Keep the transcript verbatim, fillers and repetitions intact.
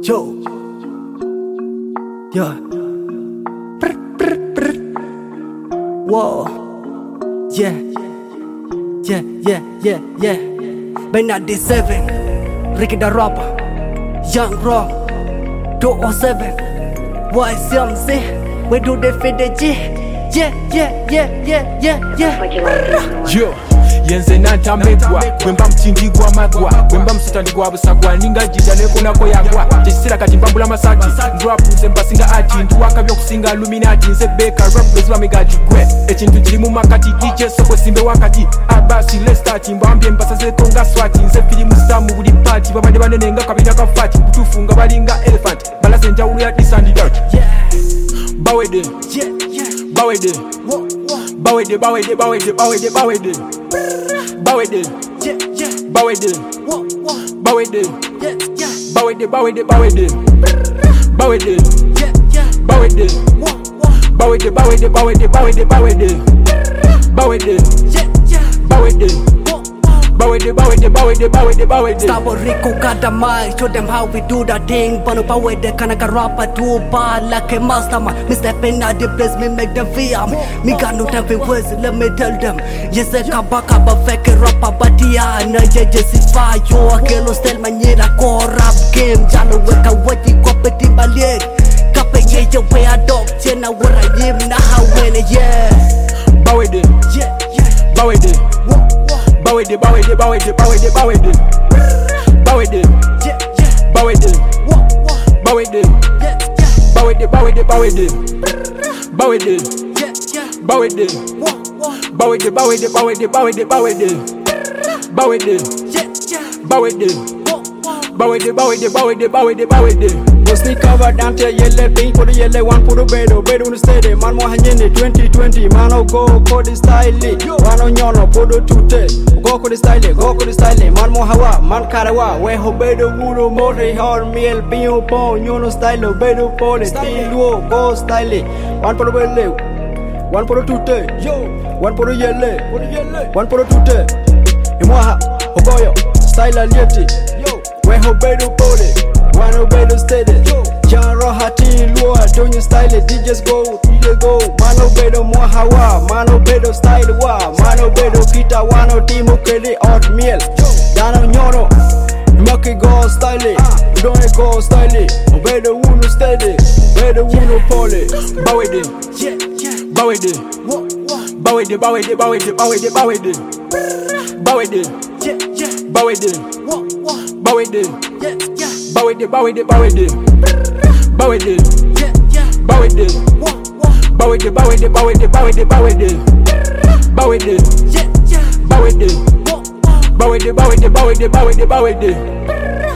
Yo, yeah. Brr, brr, brr. Whoa, yeah, yeah, yeah, yeah, yeah. By ninety-seven, Ricky the Rapper, Young Raw, two oh seven. Why some say we do the fit the G? Yeah, yeah, yeah, yeah, yeah, yeah. Yo. Yenze nantamegwa bwemba mtindigwa magwa bwemba msitandikwa busagwa ninga jija nekonako yagwa tekisira kati mbambula masati ndwapuze mbasinga ati ntuwaka byokusinga Illuminati nze beka rap beziba megaji gwe ekintu kiri mu makati D J soko simbe wakati abasi let's start mbambye mbasaze tonga swati nze filimu samu buli party babade banene nga kabira ka fati kutufunga balinga elephant balase njawulu ya this and that yeah bawede yeah yeah bawede bawede bawede bawede bawede bawede Bawede, yeah, yeah. Bawede, Bawede, yeah, yeah. Bawede, Bawede, Bawede, Bawede, yeah, yeah. Bawede, Bawede, Bawede, Bawede, Bawede, Bawede, Bawede, yeah, yeah. Bawede, Bawede, Bawede, Bawede, Bawede, Bawede. Stop Rico got the mic, show them how we do that thing. Bano Bawede, kanaka rapper do bar like a mastermind. Me stepping out the place, me make them fear me. Me got no time for words, let me tell them. Yes, I come back up a fake rapper, but yeah, no, yeah, just fire. Yo, I can't tell my nigga go rap game. Jalo weka wati kopeti ballet. Kape ye yo way a dog, chena what I am now how when yeah. Bawede, yeah, yeah. Bawede. Bawede, Bawede, Bawede, Bawede, Bawede, Bawede, yeah, yeah. Bawede, Bawede, yeah, yeah. Bawede, Bawede, Bawede, Bawede, yeah, yeah. Bawede, Bawede, Bawede, Bawede, Bawede, Bawede, Bawede, yeah, yeah. Bawede, Bawede, Bawede, Bawede, Bawede, Bawede. Go sneak cover down to yellow pink for the yellow one for the bed, bed on the steady. Man, mo hanyene twenty twenty. Man, oh go for the style. Man, on yono for the tute. Go for the style, go for the style. Man, mo hawa, man karawa. We ho bedo wuro more hor meal bio po yono style. Bedo pole still go style. One for the bed, one for the tute. Yo, one for the yellow, one for the tute. Imwaha, ogoyo style alieti. Yo, we ho bedo pole. One obedo steady, John Rohati Lua, don't you style it, D Js go, D J go, Man obedo Mohawa, Man obedo style wa, Man obedo kita wano timo kredi oatmeal, Dano nyono, Maki go style it, don't go style it, obedo uno steady, obedo uno pole, Bawede, yeah, yeah, Bawede, Bawede, Bawede, Bawede, Bawede, Bawede, Bawede, yeah, yeah, Bawede, Bawede, yeah, yeah. Bawede, Bawede, Bawede, Bawede, yeah, yeah. Bawede, Bawede, Bawede, Bawede, Bawede, Bawede, Bawede, yeah, yeah. Bawede, Bawede, Bawede, Bawede, Bawede, Bawede.